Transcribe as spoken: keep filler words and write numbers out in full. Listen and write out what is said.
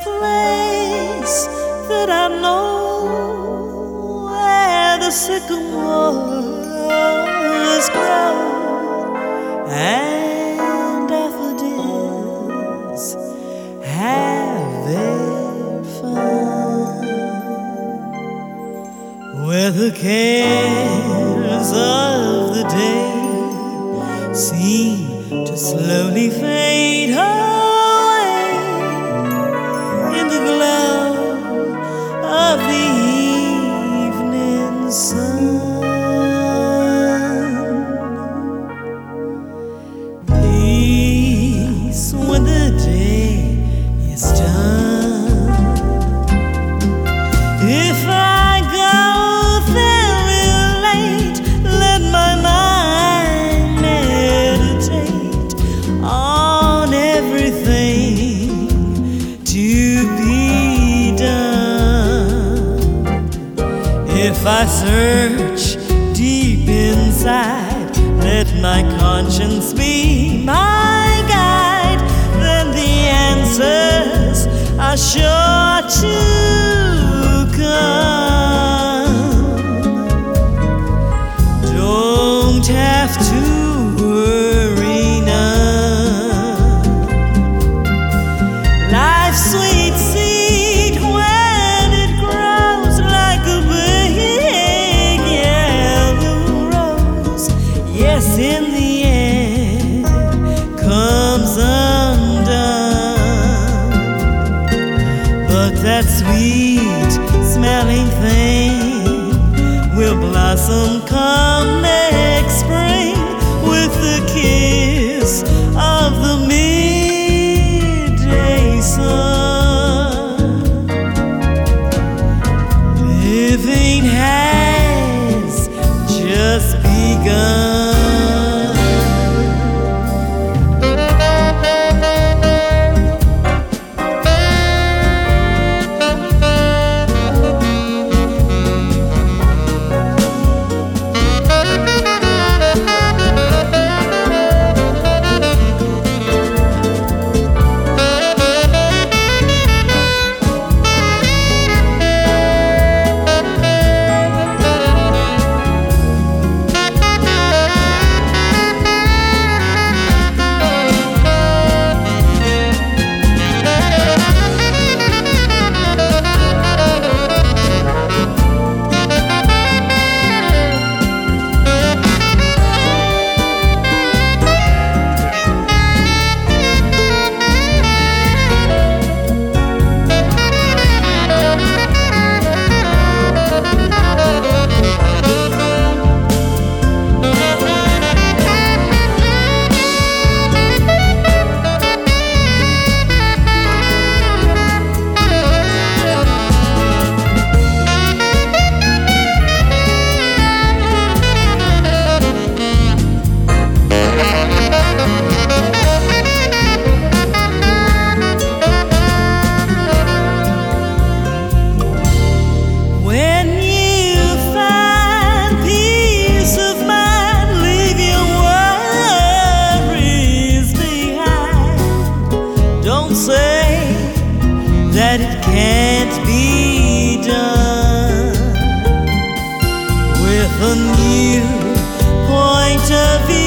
place that I know, where the sycamores grow and daffodils have their fun, where the cares of the day seem to slowly fade away in the glow of the evening sun. Peace when the day is done. If I go very late, let my mind meditate on everything to be done. If I search deep inside, let my conscience be my guide, then the answers are sure to come. Don't have to worry none. Life's sweet seed when it grows like a big yellow rose, yes, in the end comes undone. But that sweet smelling thing will blossom come next spring with the kiss of the midday sun. Living has just begun. That it can't be done with a new point of view.